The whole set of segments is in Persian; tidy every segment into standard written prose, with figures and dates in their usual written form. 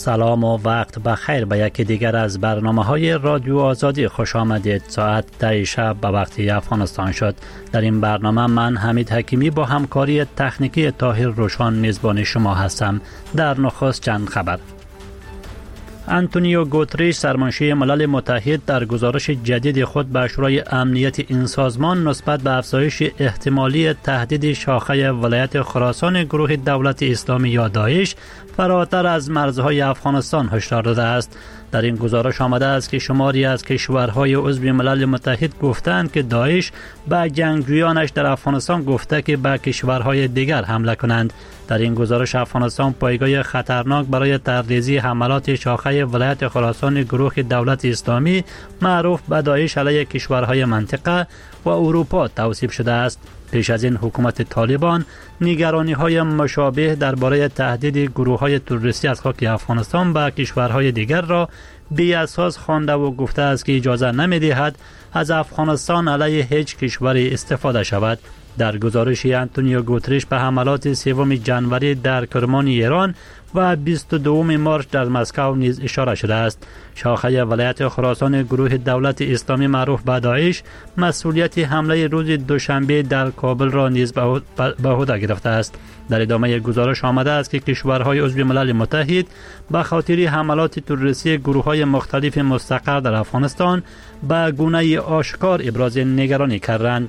سلام و وقت بخیر به یکی دیگر از برنامه‌های رادیو آزادی خوش آمدید. ساعت 10 شب به وقت افغانستان شد. در این برنامه من حمید حکیمی با همکاری تکنیکی طاهر روشان میزبان شما هستم. در نخست چند خبر. آنتونیو گوتریش سرمنشی ملل متحد در گزارش جدید خود به شورای امنیت این سازمان نسبت به افزایش احتمالی تهدید شاخه ولایت خراسان گروه دولت اسلامی یا داعش فراتر از مرزهای افغانستان هشدار داده است. در این گزارش آمده است که شماری از کشورهای عضو ملل متحد گفتند که داعش به جنگجویانش در افغانستان گفته که به کشورهای دیگر حمله کنند. در این گزارش افغانستان پایگاه خطرناک برای تردیزی حملات شاخه ولایت خراسان گروه دولت اسلامی معروف به داعش علیه کشورهای منطقه و اروپا توصیف شده است. پیش از این حکومت طالبان نگرانی‌های مشابه درباره تهدید گروه‌های تروریستی از خاک افغانستان به کشورهای دیگر را بی اساس خوانده و گفته است که اجازه نمی‌دهد از افغانستان علیه هیچ کشوری استفاده شود. در گزارشی آنتونیو گوتریش به حملات 3 جنوری در کرمان ایران و 22 مارس در مسکو نیز اشاره شده است. شاخه ولایت خراسان گروه دولت اسلامی معروف به داعش مسئولیت حمله روز دوشنبه در کابل را نیز به عهده گرفته است. در ادامه گزارش آمده است که کشورهای عضو ملل متحد به خاطر حملات تروریستی گروه‌های مختلف مستقر در افغانستان به گونه آشکار ابراز نگرانی کردند.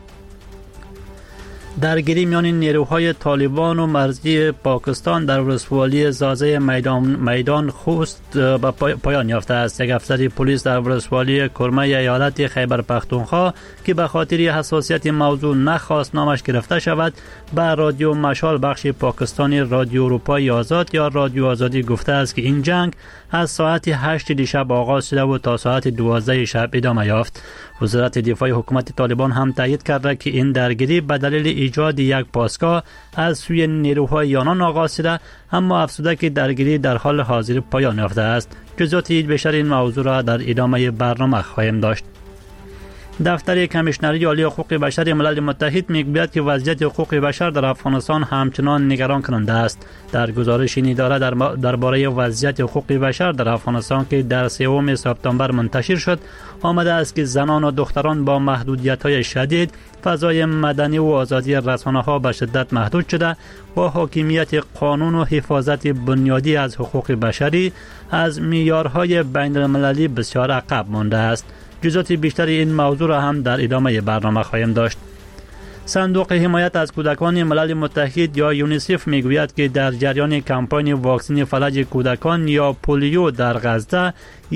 درگیری میان نیروهای طالبان و مرزی پاکستان در ولسوالی زازه میدان خوست به پایان یافته است. یک افسر پلیس در ولسوالی کرمه ایالت خیبر پختونخوا که به خاطر حساسیت موضوع نخواست نامش گرفته شود به رادیو مشال بخش پاکستانی رادیو اروپای آزاد یا رادیو آزادی گفته است که این جنگ از ساعت 8 شب آغاز شده و تا ساعت 12 شب ادامه یافت. وزارت دفاع حکومت طالبان هم تایید کرده که این درگیری به دلیل ایجاد یک پاسگاه از سوی نیروهای آنان آغاز شده، اما افزوده که درگیری در حال حاضر پایان یافته است. جزئیات بیشتر این موضوع را در ادامه برنامه خواهیم داشت. دفتر کمیشنری عالی حقوق بشر ملل متحد میگوید که وضعیت حقوق بشر در افغانستان همچنان نگران کننده است. در گزارش این اداره درباره وضعیت حقوق بشر در افغانستان که در 3 سپتامبر منتشر شد آمده است که زنان و دختران با محدودیت‌های شدید فضای مدنی و آزادی رسانه‌ها به شدت محدود شده و حاکمیت قانون و حفاظت بنیادی از حقوق بشری از معیارهای بین‌المللی بسیار عقب مانده است. جزئیات بیشتر این موضوع را هم در ادامه برنامه خواهیم داشت. صندوق حمایت از کودکان ملل متحد یا یونیسف میگوید که در جریان کمپاین واکسن فلج کودکان یا پولیو در غزه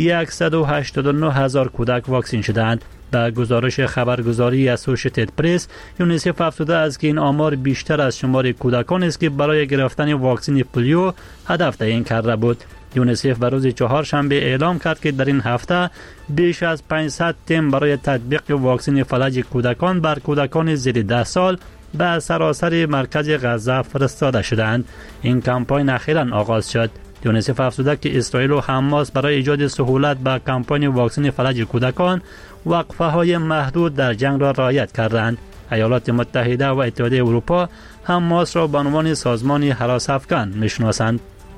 189,000 کودک واکسن شدند. در گزارش خبرگزاری اسوشییتد پرس یونیسف افزوده است که این آمار بیشتر از شمار کودکان است که برای گرفتن واکسن پولیو هدف تعیین کرده بود. یونیسف به روز چهارشنبه اعلام کرد که در این هفته بیش از 500 تیم برای تطبیق واکسن فلج کودکان بر کودکان زیر 10 سال به سراسر مرکز غزه فرستاده شدند. این کمپاین اخیراً آغاز شد. یونیسف افزوده که اسرائیل و حماس برای ایجاد سهولت به کمپاین واکسن فلج کودکان وقفه های محدود در جنگ را رعایت کردند. ایالات متحده و اتحادیه اروپا حماس را به عنوان سازمان هراس افکن میشناسند.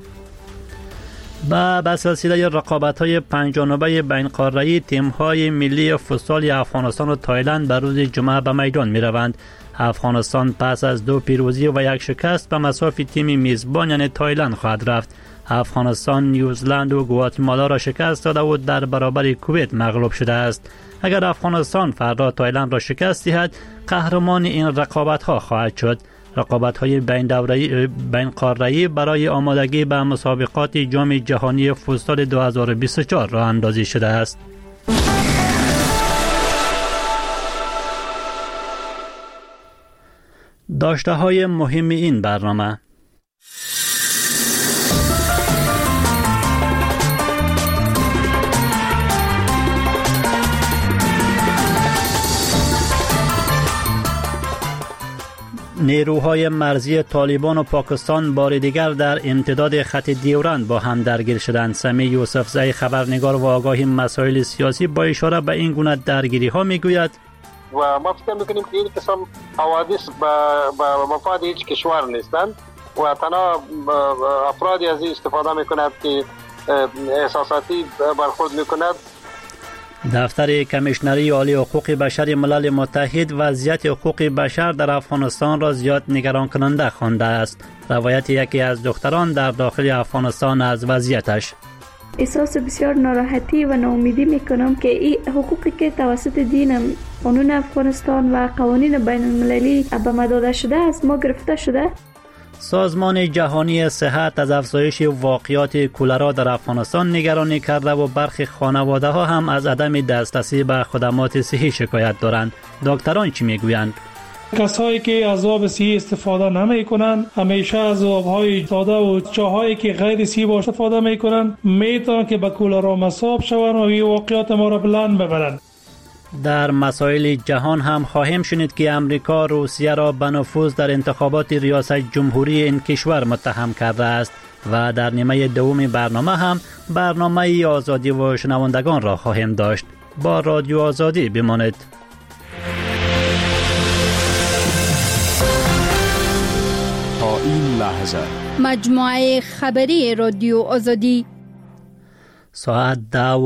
به سلسله رقابت‌های 5 جانبه بین‌قاره‌ای تیم‌های ملی فوتسال افغانستان و تایلند به روز جمعه به میدان می‌روند. افغانستان پس از 2 پیروزی و 1 شکست به مصاف تیم میزبان یعنی تایلند خواهد رفت. افغانستان نیوزلند و گواتمالا را شکست داده و در برابر کویت مغلوب شده است. اگر افغانستان فردا تایلند را شکست دهد قهرمان این رقابت‌ها خواهد شد. رقابت‌های بین قاره‌ای برای آمادگی به مسابقات جام جهانی فوتسال 2024 راه اندازی شده است. داشته‌های مهم این برنامه: نیروهای مرزی طالبان و پاکستان بار دیگر در امتداد خط دیورند با هم درگیر شدند. سمی یوسفزئی خبرنگار و آگاه مسائل سیاسی با اشاره به این گونه درگیری ها میگوید و ما فکر میکنیم که این قسم حوادث به مفاد هیچ کشور نیستند و تنها افرادی از این استفاده میکنند که احساساتی برخورد میکند. دفتر کمیشنری عالی حقوق بشر ملل متحد وضعیت حقوق بشر در افغانستان را زیاد نگران کننده خوانده است. روایت یکی از دختران در داخل افغانستان از وضعیتش: احساس بسیار ناراحتی و ناامیدی میکنم که این حقوقی که توسط دین قانون افغانستان و قوانین بین المللی به ما داده شده است ما گرفته شده. سازمان جهانی صحت از افزایش واقعات کولرا در افغانستان نگرانی کرده و برخی خانواده ها هم از عدم دسترسی به خدمات صحی شکایت دارند. دکتران چی میگویند؟ کسایی که از آب صحی استفاده نمی کنند همیشه از آبهای ساده و چاهایی که غیر صحی استفاده می کنند میتونن که به کولرا مصاب شوند و این واقعات ما را بلند ببرند. در مسائل جهان هم خواهیم شنید که امریکا روسیه را به نفوذ در انتخابات ریاست جمهوری این کشور متهم کرده است و در نیمه دوم برنامه هم برنامه آزادی و شنوندگان را خواهیم داشت. با رادیو آزادی بمانید. تا این لحظه مجموعه خبری رادیو آزادی ساعت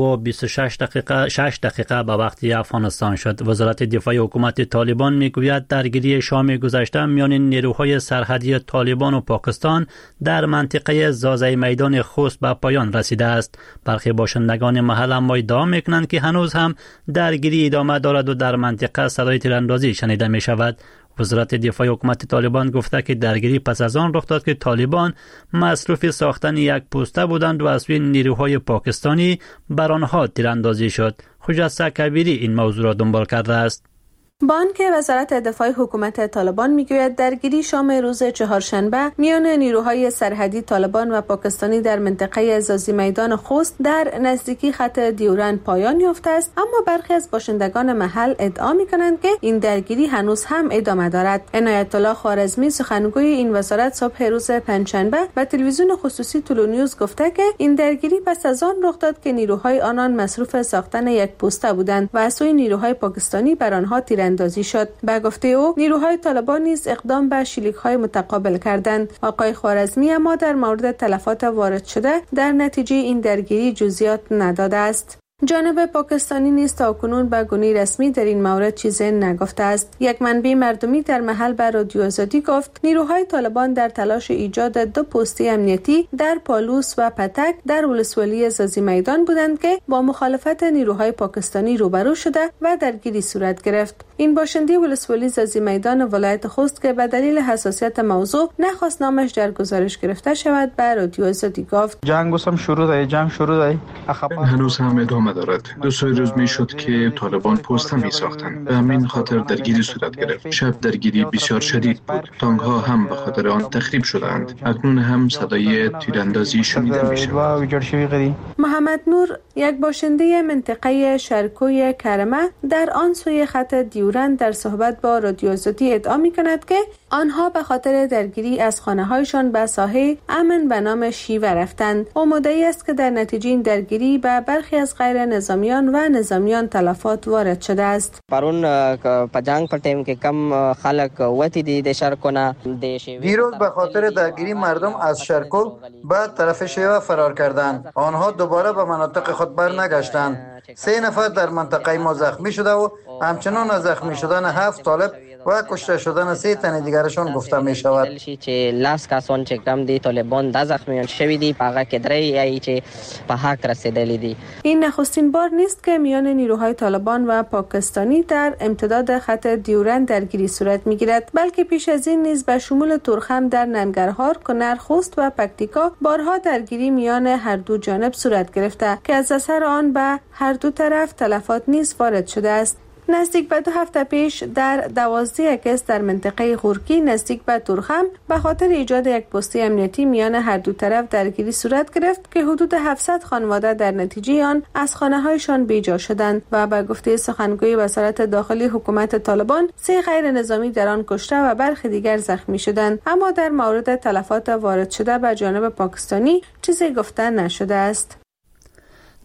10:26 دقیقه به وقت افغانستان شد. وزارت دفاع حکومت طالبان میگوید درگیری شام گذشته میان نیروهای سرحدی طالبان و پاکستان در منطقه زازای میدان خوست به پایان رسیده است. برخی باشندگان محل اما ادعا میکنند که هنوز هم درگیری ادامه دارد و در منطقه صدای تیراندازی شنیده می شود. وزارت دفاع حکومت طالبان گفته که درگیری پس از آن رخ داد که طالبان مصروف ساختن یک پوسته بودند و از سوی نیروهای پاکستانی بر آنها تیراندازی شد. خجسته کبیری این موضوع را دنبال کرده است. بانک وزارت دفاع حکومت طالبان میگوید درگیری شام روز چهارشنبه میان نیروهای سرحدی طالبان و پاکستانی در منطقه زازی میدان خوست در نزدیکی خط دیورن پایان یافته است، اما برخی از باشندگان محل ادعا میکنند که این درگیری هنوز هم ادامه دارد. عنایت الله خوارزمی سخنگوی این وزارت صبح روز پنجشنبه به تلویزیون خصوصی طلوع نیوز گفته که این درگیری پس از آن رخ داد که نیروهای آنان مصروف ساختن یک پوسته بودند و از سوی نیروهای پاکستانی بر آنها تیراندازی شد. به گفته او نیروهای طالبان نیز اقدام به شلیک‌های متقابل کردند. آقای خوارزمی اما در مورد تلفات وارد شده در نتیجه این درگیری جزئیات نداده است. جانب پاکستانی نیز تاکنون به گونه رسمی در این مورد چیزی نگفته است. یک منبع مردمی در محل به رادیو آزادی گفت نیروهای طالبان در تلاش ایجاد دو پستی امنیتی در پالوس و پتک در ولسوالی زازی میدان بودند که با مخالفت نیروهای پاکستانی روبرو شده و درگیری صورت گرفت. این باشنده ولسوالی زازی میدان ولایت خوست که به دلیل حساسیت موضوع نخواست نامش در گزارش گرفته شود به رادیو آزادی گفت جنگ شروع شده هنوز هم ادامه دارد. 2 روز می شد که طالبان پوسته می ساختند. به همین خاطر درگیری صورت گرفت. شب درگیری بسیار شدید بود. تانک ها هم به خاطر آن تخریب شدند. اکنون هم صدای تیراندازی شنیده می شود. محمد نور یک باشنده منطقه شرکوی کرمه در آن سوی خط دیورن در صحبت با رادیو آزادی ادعا می کند که آنها به خاطر درگیری از خانه هایشان به ساحه امن به نام شیوه رفتند. او مدعی است که در نتیجه این درگیری به برخی از غیر نظامیان و نظامیان تلفات وارد شده است. پرون په جنگ په ټیم کې کم خلک وتی دي د شرکونه دیروز به خاطر درگیری مردم از شرکو به طرف شیوه فرار کردند. آنها دوباره به مناطق خود برنگشتند. 3 نفر در منطقه ما زخمی شده و همچنان از زخمی شدن 7 طالب و کشته شدن 3 تن دیگرشان گفته می شود. چې لاس کاسون چې کم دي طالبان د زخمیان شوی دي هغه کې درې یی چې په حق رسیدلی دي. این نخستین بار نیست که میان نیروهای طالبان و پاکستانی در امتداد خط دیورن درگیری صورت میگیرد، بلکه پیش از این نیز به شمول تورخم در ننگرهار، کنر، خوست و پکتیکا بارها درگیری میان هر دو جانب صورت گرفته که از اثر آن به هر دو طرف تلفات نیز وارد شده است. نزدیک به 2 هفته پیش در 12 اگست در منطقه غورکی نزدیک به تورخم به خاطر ایجاد یک پستی امنیتی میان هر دو طرف درگیری صورت گرفت که حدود 700 خانواده در نتیجه آن از خانه‌هایشان بیجا شدند و به گفته سخنگوی وزارت داخلی حکومت طالبان 3 غیر نظامی در آن کشته و برخی دیگر زخمی شدند، اما در مورد تلفات وارد شده به جانب پاکستانی چیزی گفته نشده است.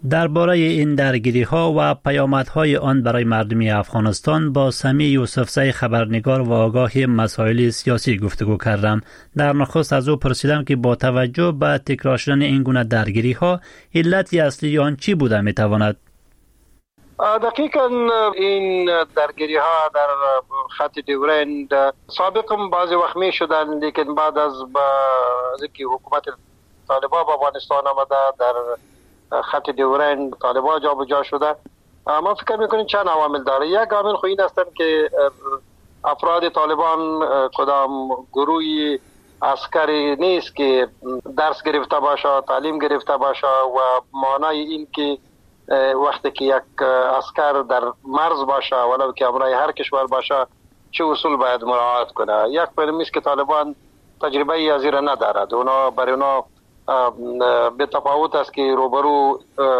درباره این درگیری ها و پیامدهای آن برای مردم افغانستان با سمی یوسفزی خبرنگار و آگاه مسائل سیاسی گفتگو کردم. در نخست از او پرسیدم که با توجه به تکرار شدن این گونه درگیری ها علت اصلی آن چی بوده میتواند؟ دقیقاً این درگیری ها در خط دیورند سابقا بعضی وقت می شدن، لیکن بعد از اینکه حکومت طالبان به افغانستان آمده در خط دیورند طالبان جابجا شده، ما فکر میکنیم چند عوامل داره. یک عامل خو این است که افراد طالبان کدام گروهی عسکری نیست که درس گرفته باشه، تعلیم گرفته باشه و معنای این که وقتی که یک عسکر در مرز باشه ولو که امرای هر کشور باشه چه اصول باید مراعات کنه. یک پرمی است که طالبان تجربه از این ندارد. اونا برای اونا به تفاوت است که روبرو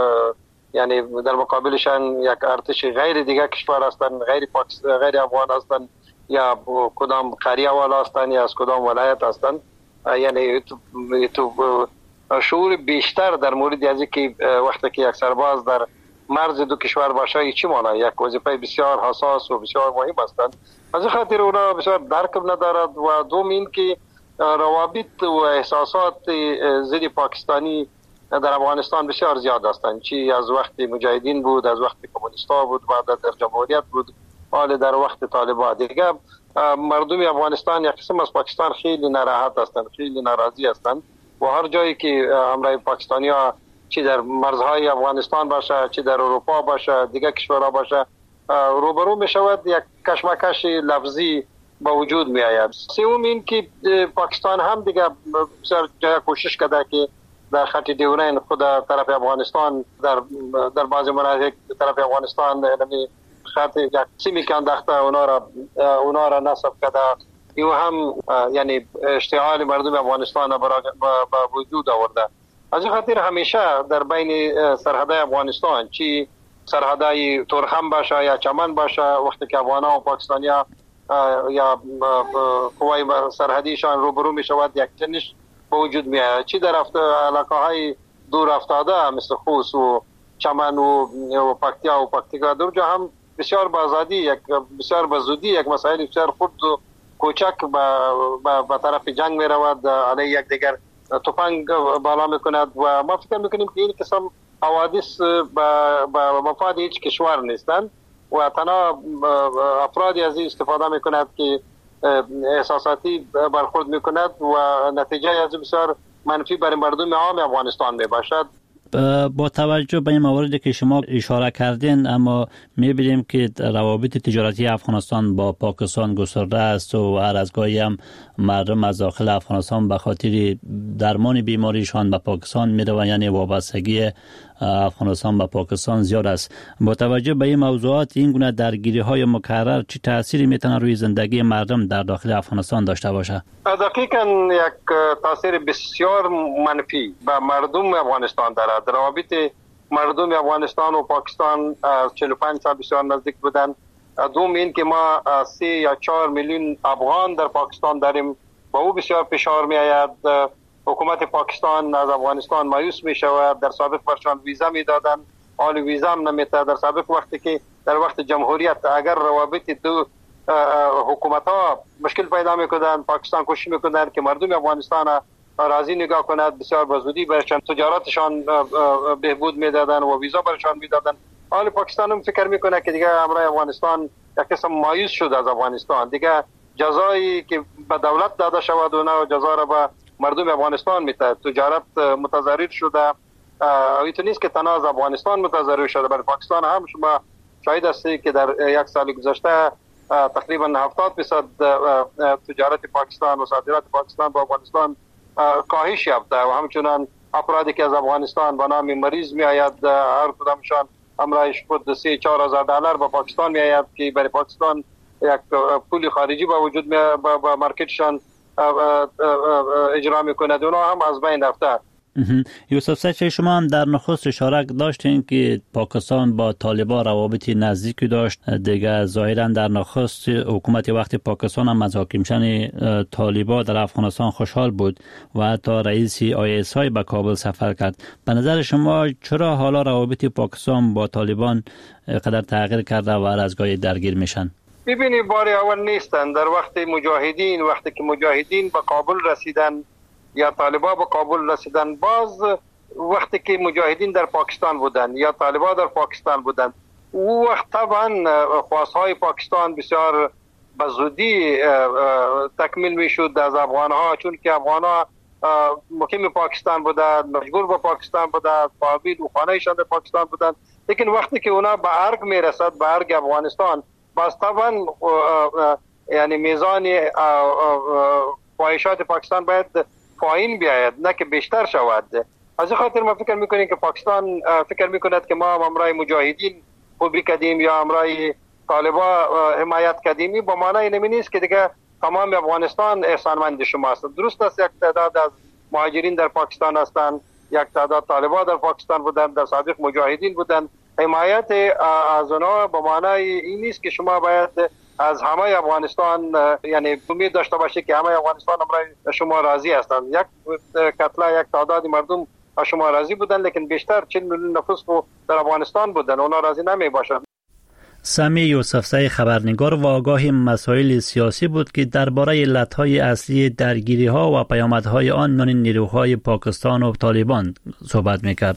یعنی در مقابلشان یک ارتش غیر دیگه کشور هستند، غیر افغان هستند یا کدام قریه والا هستند یا از کدام ولایت هستند، یعنی تو شعور بیشتر در مورد از اینکه وقتی که یک سرباز در مرز دو کشور باشه چی معنی یک وظیفه بسیار حساس و بسیار مهم هستند. از خاطر اونا بسیار درک ندارد و دوم این که روابط و احساسات ضد پاکستانی در افغانستان بسیار زیاد هستند، چی از وقت مجاهدین بود، از وقت کمونیستا بود، بعد در جمهوریت بود، حال در وقت طالبان. دیگه مردم افغانستان یک قسم از پاکستان خیلی ناراحت هستند، خیلی ناراضی هستند و هر جایی که امرای پاکستانی ها چی در مرزهای افغانستان باشه، چی در اروپا باشه، دیگه کشورها باشه، روبرو می شود یک کشمکش لفظی با وجود می آید. سوم این که پاکستان هم دیگه بسیار جای کوشش کرده که در خط دیورین خود طرف افغانستان در بعضی مناطق طرف افغانستان یعنی خط یک سیمی که انداخته اونا را نصب کرده. این هم یعنی اشتعال مردم افغانستان با وجود آورده. از این خاطر همیشه در بین سرحدهای افغانستان چی سرحدهای تورخم باشه یا چمن باشه، وقتی که افغان‌ها و پاکستانی‌ها یا قوای سرحدیشان روبرو می شود یک تنش با وجود می آید. چی در علاقه های دور افتاده مثل خوست و چمن و پکتیا و پکتیکا در جا هم بسیار با آزادی بسیار با زودی یک مسائل بسیار خرد و کوچک به طرف جنگ می رود، علیه یک دیگر تفنگ بالا می کند و ما فکر می کنیم که این قسم حوادث با مفاد هیچ کشور نیستند و تنها افرادی از این استفاده می کند که احساساتی برخورد می کند و نتیجه از بسیار منفی برای مردم عام افغانستان می باشد. با توجه به این مواردی که شما اشاره کردین، اما می‌بینیم که روابط تجارتی افغانستان با پاکستان گسترده است و هر از گاهی هم مردم از داخل افغانستان به خاطر درمان بیماریشان به پاکستان میروند، یعنی وابستگی افغانستان به پاکستان زیاد است. با توجه به این موضوعات این گونه درگیری‌های مکرر چه تأثیری میتونه روی زندگی مردم در داخل افغانستان داشته باشه؟ دقیقاً یک تاثیر بسیار منفی به مردم افغانستان دارد. روابط مردم افغانستان و پاکستان 45 سال بسیار نزدیک بودند. دوم این که ما 3 یا 4 میلیون افغان در پاکستان داریم و او بسیار فشار می آید. حکومت پاکستان از افغانستان مایوس می شود. در سابق برشان ویزا می دادن، حال ویزا هم نمیده. در سابق وقتی که در وقت جمهوریت اگر روابط دو حکومت ها مشکل پیدا میکنن، پاکستان کوشش میکنن که مردم افغانستان راضی نگاه کند، بسیار بزودی برشان تجارتشان بهبود میدادن و ویزا برشان میدادن. حال پاکستان هم فکر میکنه که دیگه امرای افغانستان یک قسم مایوس شد از افغانستان، دیگه جزایی که به دولت داده شود و جزا را به مردم افغانستان میده. تجارت متضرر شده. اینطور نیست که تنها از افغانستان متضرر شده، بلکه پاکستان هم شما شاهد هستی که در یک سال گذشته تقریبا 70% تجارت پاکستان و صادرات پاکستان با افغانستان کاهش یافته و همچنان افرادی که از افغانستان به نام مریض می آید هر کدامشان امرایش خود 3-4 هزار دلار به پاکستان می آید که برای پاکستان یک پول خارجی با وجود با مارکتشان اجرا می کند. اونا هم از بین رفته. یوسف سچ، شما هم در نخست اشاره داشتین که پاکستان با طالبان روابطی نزدیکی داشت. دیگه ظاهرا در نخست حکومت وقتی پاکستان هم از حاکم شدن طالبان در افغانستان خوشحال بود و حتی رئیس ISI به کابل سفر کرد. به نظر شما چرا حالا روابط پاکستان با طالبان قدر تغییر کرده و از گاهی درگیر میشن؟ ببینی بار اول نیستن. در وقتی که مجاهدین به کابل رسیدن یا طالبان به کابل رسیدن، باز وقتی که مجاهدین در پاکستان بودن یا طالبان در پاکستان بودن، او وقت طبعا خواستهای پاکستان بسیار به زودی تکمیل میشد از افغانها، چون که افغانها مقیم پاکستان بودن، مجبور به پاکستان بودن، فامیل و خانه‌شان در پاکستان بودن. لیکن وقتی که اونا به ارگ میرسد، به ارگ افغانستان، باز طبعا یعنی میزان فاحشات پاکستان باید پایین بیاید، نه که بیشتر شود. از این خاطر ما فکر میکنیم که پاکستان فکر میکند که ما امرای مجاهدین خوبی کردیم یا امرای طالبان حمایت کردیم. با معنی اینمی نیست که دیگه تمام افغانستان احسانمند شماست. درست است یک تعداد از مهاجرین در پاکستان هستند، یک تعداد طالبان در پاکستان بودن، در سابق مجاهدین بودن. حمایت از اونا به معنی این نیست که شما باید از همه افغانستان یعنی امید داشته باشید که همه افغانستان امرای شما راضی هستند. یک کتله، یک تعداد مردم از شما راضی بودن، لیکن بیشتر 40 میلیون نفوس در افغانستان بودن، اونا راضی نمی باشند. سمی یوسفزی خبرنگار و آگاه مسائل سیاسی بود که درباره علتهای اصلی درگیری‌ها و پیامدهای آن میان نیروهای پاکستان و طالبان صحبت می‌کرد.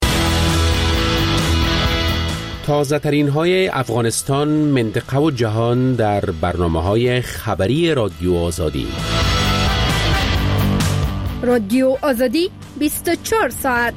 تازه ترین های افغانستان، منطقه و جهان در برنامه‌های خبری رادیو آزادی. رادیو آزادی 24 ساعت.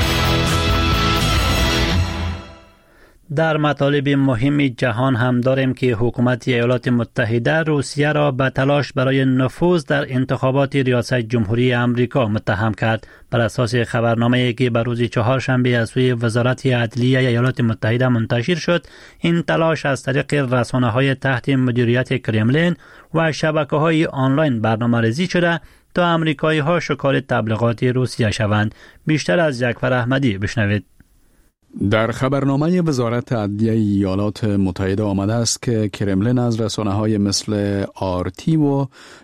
در مطالب مهم جهان هم داریم که حکومت ایالات متحده روسیه را به تلاش برای نفوذ در انتخابات ریاست جمهوری آمریکا متهم کرد. بر اساس خبرنامه‌ای که به روز چهارشنبه از سوی وزارت عدلیه ایالات متحده منتشر شد، این تلاش از طریق رسانه‌های تحت مدیریت کرملین و شبکه‌های آنلاین برنامه‌ریزی شده تا آمریکایی‌ها شکار تبلیغات روسیه شوند. بیشتر از جعفر احمدی بشنوید. در خبرنامه وزارت عدلیه ایالات متحده آمده است که کرملین از رسانه‌های مثل آرتی و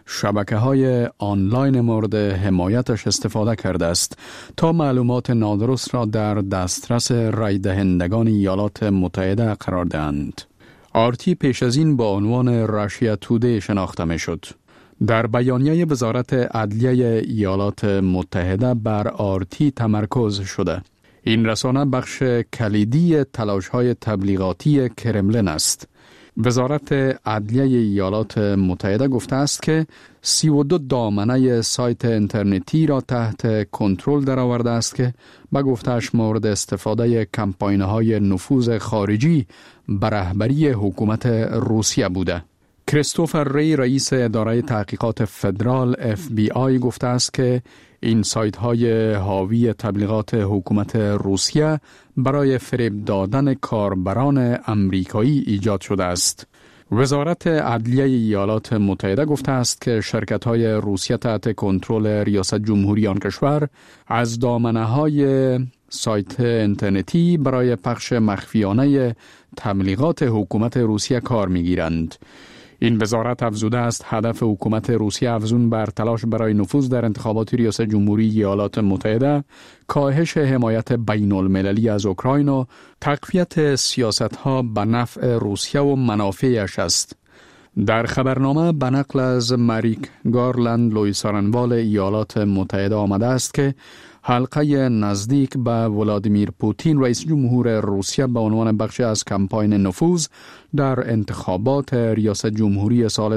شبکه‌های آنلاین مورد حمایتش استفاده کرده است تا معلومات نادرست را در دسترس رای دهندگان ایالات متحده قرار دهند. آرتی پیش از این با عنوان راشیا تودی شناخته می‌شد. در بیانیه وزارت عدلیه ایالات متحده بر آرتی تمرکز شده. این رسانه بخش کلیدی تلاش‌های تبلیغاتی کرملین است. وزارت عدلیه ایالات متحده گفته است که 32 دامنه سایت اینترنتی را تحت کنترل درآورده است که به گفته‌اش مورد استفاده کمپاین‌های نفوذ خارجی بر رهبری حکومت روسیه بوده. کریستوفر ری، رئیس اداره تحقیقات فدرال FBI، گفته است که این سایت های حاوی تبلیغات حکومت روسیه برای فریب دادن کاربران امریکایی ایجاد شده است. وزارت عدلیه ایالات متحده گفته است که شرکت های روسیه تحت کنترل ریاست جمهوری آن کشور از دامنه های سایت اینترنتی برای پخش مخفیانه تبلیغات حکومت روسیه کار می‌گیرند. این وزارت افزوده است هدف حکومت روسیه افزون بر تلاش برای نفوذ در انتخابات ریاست جمهوری ایالات متحده، کاهش حمایت بین المللی از اوکراین و تقویت سیاست‌ها به نفع روسیه و منافعش است. در خبرنامه به نقل از مریک گارلند، لویسارنوال ایالات متحده آمده است که حلقه نزدیک به ولادیمیر پوتین رئیس جمهور روسیه به عنوان بخش از کمپاین نفوذ در انتخابات ریاست جمهوری سال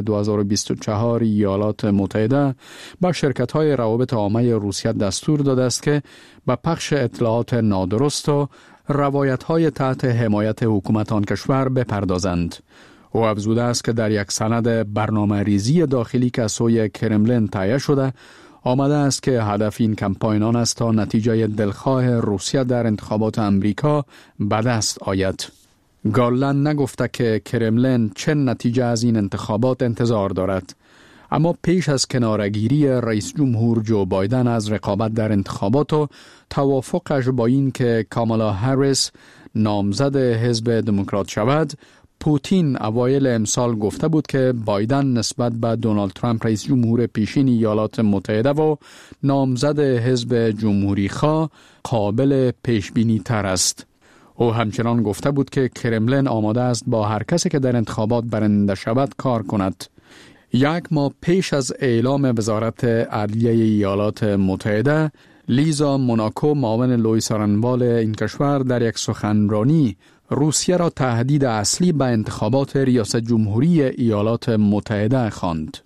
2024 ایالات متحده به شرکت‌های روابط عامه روسیه دستور داده است که به پخش اطلاعات نادرست و روایت‌های تحت حمایت حکومت آن کشور بپردازند. او افزوده است که در یک سند برنامه ریزی داخلی که سوی کرملین تهیه شده آمده است که هدف این کمپاین آن است تا نتیجه دلخواه روسیه در انتخابات امریکا به دست آید. گارلند نگفته که کرملین چه نتیجه از این انتخابات انتظار دارد، اما پیش از کناره‌گیری رئیس جمهور جو بایدن از رقابت در انتخابات و توافقش با این که کامالا هریس نامزد حزب دموکرات شود، پوتین اوایل امسال گفته بود که بایدن نسبت به دونالد ترامپ رئیس جمهور پیشین ایالات متحده و نامزد حزب جمهوری خواه قابل پیش بینی تر است. او همچنان گفته بود که کرملین آماده است با هر کسی که در انتخابات برنده شود کار کند. یک ماه پیش از اعلام وزارت عدلیه ایالات متحده، لیزا موناکو معاون لوئیس آرنوال این کشور در یک سخنرانی روسیه را تهدید اصلی به انتخابات ریاست جمهوری ایالات متحده خواند.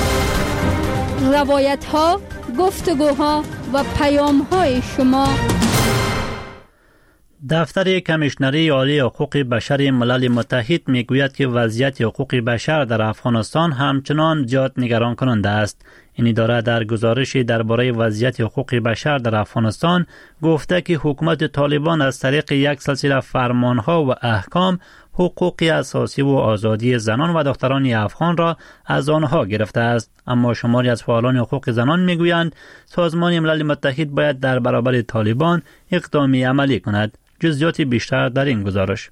روایت‌ها، گفتگوها و پیام‌های شما. دفتر کمیشنری عالی حقوق بشر ملل متحد میگوید که وضعیت حقوق بشر در افغانستان همچنان زیاد نگران کننده است. این اداره در گزارشی درباره وضعیت حقوق بشر در افغانستان گفته که حکومت طالبان از طریق یک سلسله فرمانها و احکام حقوق اساسی و آزادی زنان و دختران افغان را از آنها گرفته است. اما شماری از فعالان حقوق زنان میگویند سازمان ملل متحد باید در برابر طالبان اقدامی عملی کند. جزئیات بیشتر در این گزارش.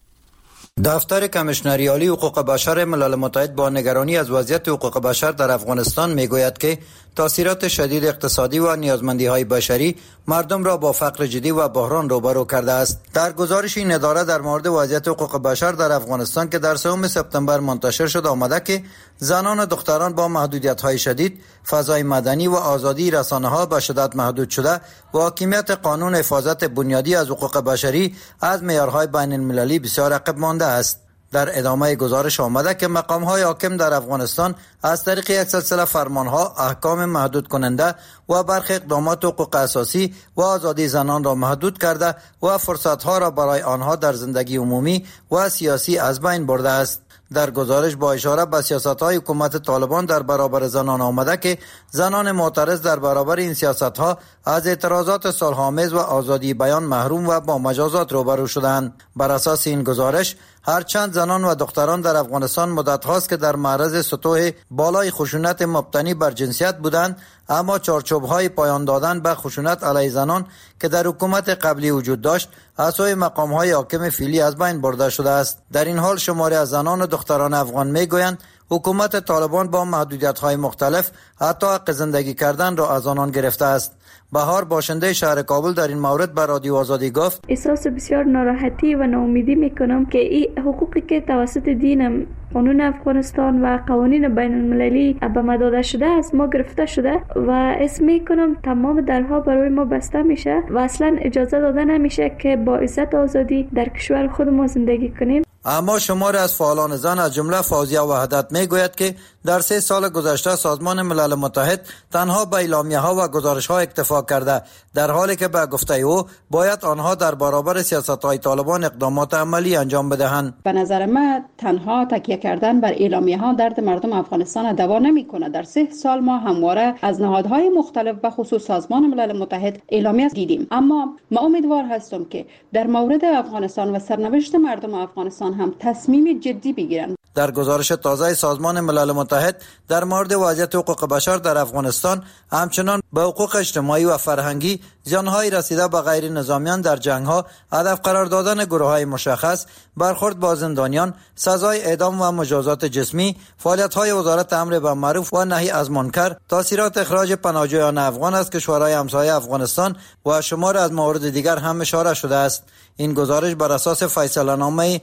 دفتر کمیشنری عالی حقوق بشر ملل متحد با نگرانی از وضعیت حقوق بشر در افغانستان میگوید که تاثیرات شدید اقتصادی و نیازمندی‌های بشری مردم را با فقر جدی و بحران روبرو کرده است. در گزارش این اداره در مورد وضعیت حقوق بشر در افغانستان که در 3 سپتامبر منتشر شد آمده که زنان و دختران با محدودیت‌های شدید، فضای مدنی و آزادی رسانه‌ها به شدت محدود شده و حاکمیت قانون حفاظت بنیادی از حقوق بشری از معیارهای بین‌المللی بسیار عقب مانده است. در ادامه گزارش آمده که مقام‌های حاکم در افغانستان از طریق یک سلسله فرمان‌ها، احکام محدود کننده و برخی اقدامات حقوق اساسی و آزادی زنان را محدود کرده و فرصت‌ها را برای آنها در زندگی عمومی و سیاسی از بین برده است. در گزارش با اشاره به سیاست‌های حکومت طالبان در برابر زنان آمده که زنان معترض در برابر این سیاست‌ها از اعتراضات صلح‌آمیز و آزادی بیان محروم و با مجازات روبرو شدند. بر اساس این گزارش هرچند زنان و دختران در افغانستان مدت هاست که در معرض سطوح بالای خشونت مبتنی بر جنسیت بودند، اما چارچوب‌های پایان دادن به خشونت علیه زنان که در حکومت قبلی وجود داشت از سوی مقام‌های حاکم فعلی از بین برده شده است. در این حال شماری از زنان و دختران افغان میگویند حکومت طالبان با محدودیت‌های مختلف حتی حق زندگی کردن را از آنان گرفته است. بهار باشنده شهر کابل در این مورد به رادیو آزادی گفت: احساس بسیار ناراحتی و ناامیدی میکنم که این حقوقی که توسط دین قانون افغانستان و قوانین بین المللی به ما داده شده از ما گرفته شده و حس میکنم تمام درها برای ما بسته میشه و اصلا اجازه داده نمیشه که با عزت و آزادی در کشور خود ما زندگی کنیم. اما شماری از فعالان زن از جمله فوزیه وحدت میگوید که در 3 سال گذشته سازمان ملل متحد تنها به اعلامیه‌ها و گزارش‌ها اکتفا کرده، در حالی که به گفته او باید آنها در برابر سیاست‌های طالبان اقدامات عملی انجام بدهند. به نظر من تنها تکیه کردن بر اعلامیه‌ها درد مردم افغانستان دوا نمی‌کند. در 3 سال ما همواره از نهادهای مختلف به خصوص سازمان ملل متحد اعلامیه دیدیم، اما ما امیدوار هستم که در مورد افغانستان و سرنوشت مردم افغانستان هم تصمیم جدی بگیرند. در گزارش تازه سازمان ملل متحد در مورد وضعیت حقوق بشر در افغانستان همچنان به حقوق اجتماعی و فرهنگی زیان‌های رسیده به غیر نظامیان در جنگ‌ها، هدف قرار دادن گروه‌های مشخص، برخورد با زندانیان، سزای اعدام و مجازات جسمی، فعالیت‌های وزارت امر بالمعروف و نهی از منکر، تاثیرات اخراج پناهجویان افغان از کشورهای همسایه افغانستان و شمار از موارد دیگر هم اشاره شده است. این گزارش بر اساس فیصله‌نامه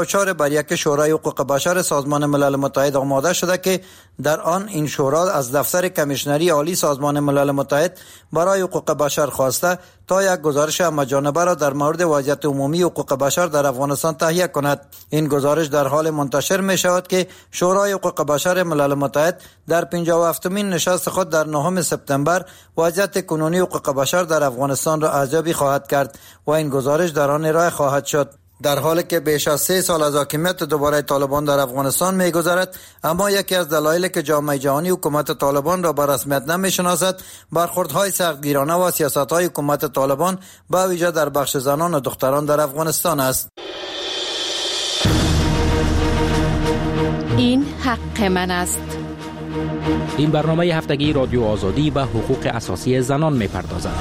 54/1 شورای حقوق بشر سازمان ملل متحد آماده شده که در آن این شورا از دفتر کمیشنری عالی سازمان ملل متحد برای حقوق بشر خواسته تا یک گزارش همه‌جانبه را در مورد وضعیت عمومی حقوق بشر در افغانستان تهیه کند. این گزارش در حال منتشر می شود که شورای حقوق بشر ملل متحد در 57مین نشست خود در 9 سپتامبر وضعیت کنونی حقوق بشر در افغانستان را ارزیابی خواهد کرد و این گزارش در آن ارائه خواهد شد. در حالی که بیش از 3 سال از حاکمیت دوباره طالبان در افغانستان می‌گذرد، اما یکی از دلایلی که جامعه جهانی حکومت طالبان را به رسمیت نمی‌شناسد، برخوردهای سختگیرانه و سیاست‌های حکومت طالبان به ویژه در بخش زنان و دختران در افغانستان است. این حق من است. این برنامه هفتگی رادیو آزادی به حقوق اساسی زنان می‌پردازد.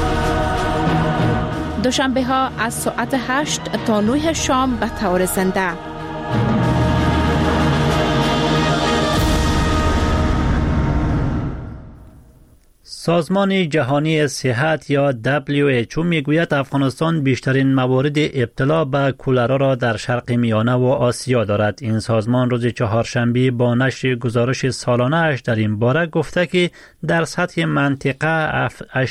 دوشنبه ها از ساعت 8 تا 9 شام به طور زنده. سازمان جهانی صحت یا WHO میگوید افغانستان بیشترین موارد ابتلا به کولرا را در شرق میانه و آسیا دارد. این سازمان روز چهارشنبه با نشر گزارش سالانه اش در این باره گفته که در سطح منطقه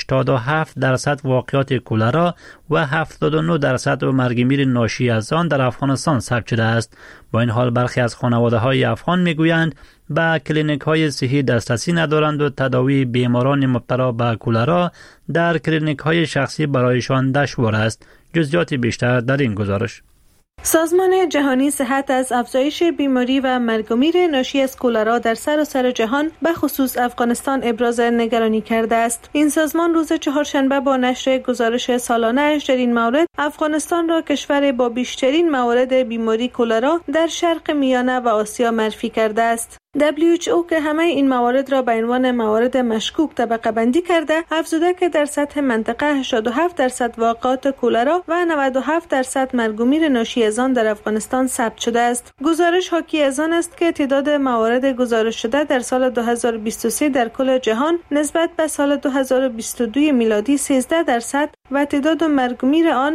87% واقعات کولرا و 79% مرگ میر ناشی از آن در افغانستان ثبت شده است. با این حال برخی از خانواده‌های افغان میگویند به کلینیک‌های صحی دسترسی ندارند و تداوی بیماران مبتلا به کولرا در کلینیک‌های شخصی برایشان دشوار است. جزئیات بیشتر در این گزارش. سازمان جهانی صحت از افزایش بیماری و مرگ و میر ناشی از کولرا در سراسر جهان به خصوص افغانستان ابراز نگرانی کرده است. این سازمان روز چهارشنبه با نشر گزارش سالانه اش در این مورد افغانستان را کشور با بیشترین موارد بیماری کولرا در شرق میانه و آسیا معرفی کرده است. WHO که همه این موارد را به عنوان موارد مشکوک طبقه بندی کرده، افزوده که در سطح منطقه 87% واقعات کولرا و 97% مرگ و میر ناشی از آن در افغانستان ثبت شده است. گزارش حاکی از آن است که تعداد موارد گزارش شده در سال 2023 در کل جهان نسبت به سال 2022 میلادی 13% و تعداد مرگ و میر آن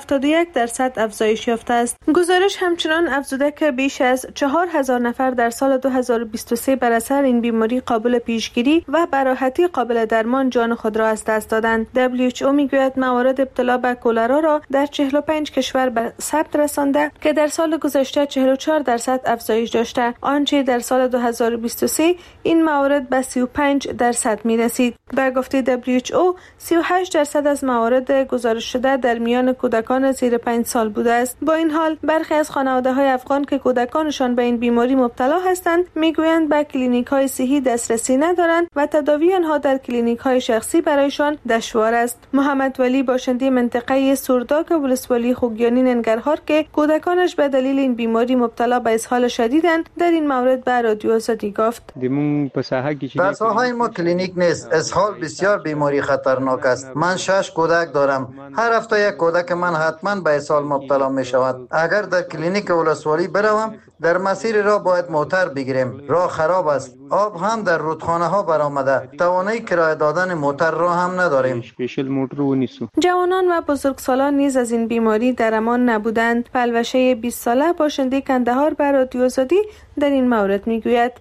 71% افزایش یافته است. گزارش همچنان افزوده که بیش از 4000 نفر در سال 2023 بر اثر این بیماری قابل پیشگیری و به راحتی قابل درمان جان خود را از دست دادند. WHO میگوید موارد ابتلا به کولرا را در 45 کشور به ثبت رسانده که در سال گذشته 44% افزایش داشته، آنچه در سال 2023 این موارد به 35% می رسید. به گفته WHO 38% از موارد گزارش شده در میان کودکان زیر 5 سال بوده است. با این حال برخی از خانواده‌های افغان که کودکانشان به این بیماری مبتلا هستند میگویند به کلینیک‌های صحی دسترسی ندارند و تداوی آنها در کلینیک‌های شخصی برایشان دشوار است. محمد ولی باشنده منطقه سورداک ولسوالی خوگیانی ننگرهار که کودکانش به دلیل این بیماری مبتلا به اسهال شدیدند در این مورد به رادیو آزادی گفت: در ساحه ما کلینیک نیست. اسهال بسیار بیماری خطرناک است. من 6 کودک دارم. هر هفته یک کودک من حتما به اسهال مبتلا می شود. اگر در کلینیک ولسوالی بروم در مسیر راه باید موتر بگیریم. راه خراب است. آب هم در رودخانه ها برآمده. توانایی کرایه دادن موتر را هم نداریم. جوانان و بزرگسالان نیز از این بیماری در امان نبودند. پلوشه 20 ساله باشنده کندهار به رادیو آزادی در این مورد میگوید: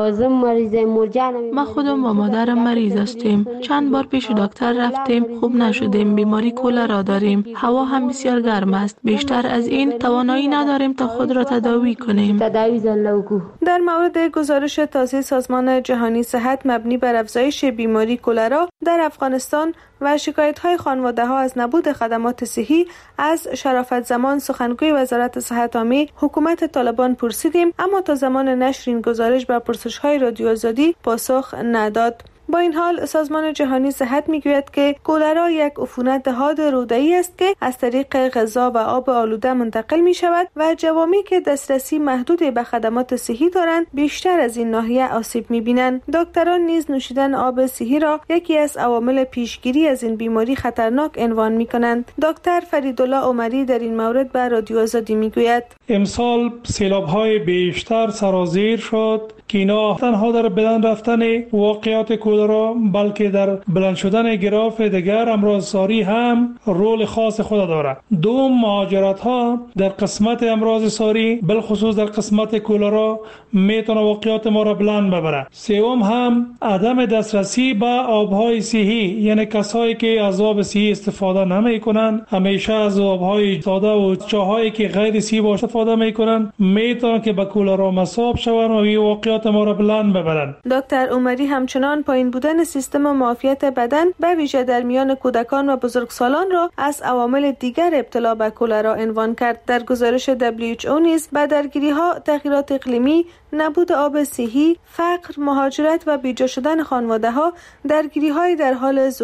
ما خودم و مادرم مریض هستیم. چند بار پیش دکتر رفتیم، خوب نشدیم. بیماری کولرا داریم. هوا هم بسیار گرم است. بیشتر از این توانایی نداریم تا خود را تداوی کنیم. در مورد گزارش تازه سازمان جهانی صحت مبنی بر افزایش بیماری کولرا در افغانستان و شکایت‌های خانواده‌ها از نبود خدمات صحی از شرافت زمان سخنگوی وزارت صحت عامه حکومت طالبان پرسیدیم، اما تا زمان نشر این گزارش به پرسش‌های رادیو آزادی پاسخ نداد. با این حال سازمان جهانی صحت میگوید که کولرا یک عفونت حاد روده‌ای است که از طریق غذا و آب آلوده منتقل می شود و جوامعی که دسترسی محدود به خدمات صحی دارند بیشتر از این ناحیه آسیب می بینند. دکتران نیز نوشیدن آب صحی را یکی از عوامل پیشگیری از این بیماری خطرناک عنوان می کنند. دکتر فریدالله عمری در این مورد به رادیو آزادی می گوید: امسال سیلاب‌های بیشتر سرازیر شد که اینا تنها در بلند رفتن واقعات کولرا بلکه در بلند شدن گراف دیگر امراض‌ساری هم رول خاص خود دارد. دوم، مهاجرت ها در قسمت امراض ساری بالخصوص در قسمت کولرا میتونه واقعات ما را بلند ببره. سوم هم عدم دسترسی به آبهای صحی، یعنی کسایی که از آب صحی استفاده نمیکنن همیشه از آبهای ساده و چاهایی که غیر صحی باشه استفاده میکنن میتونه که به کولرا مصاب شون و این واقعات ما را بلند ببرن. دکتر عمری همچنان پایین بودن سیستم معافیت بدن به ویژه در میان کودکان و بزرگسالان را از عوامل دیگر ابتلا به کولرا عنوان کرد. در گزارش WHO نیز به درگیری‌ها، تغییرات اقلیمی، نبود آب صحی، فقر، مهاجرت و بیجا شدن خانواده‌ها درگیری‌های در حال ظهور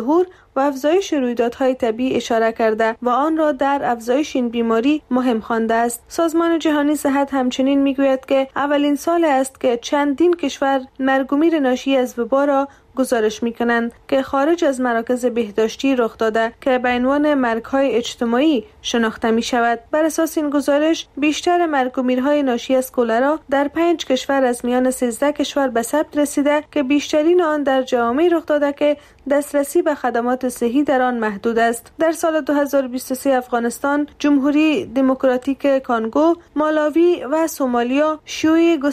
و افزایش رویدادهای طبیعی اشاره کرده و آن را در افزایش این بیماری مهم خوانده است. سازمان جهانی صحت همچنین میگوید که اولین سال است که چندین کشور مرگ و میر ناشی از وبا را گزارش می‌کنند که خارج از مراکز بهداشتی رخ داده که به عنوان مرگ‌های اجتماعی شناخته می‌شود. بر اساس این گزارش بیشتر مرگ و میرهای ناشی از کلرا در 5 کشور از میان 13 کشور به ثبت رسیده که بیشترین آن در جوامعی رخ داده که دسترسی به خدمات صحی در آن محدود است. در سال 2023 افغانستان، جمهوری دموکراتیک کانگو، مالاوی و سومالیا شیوع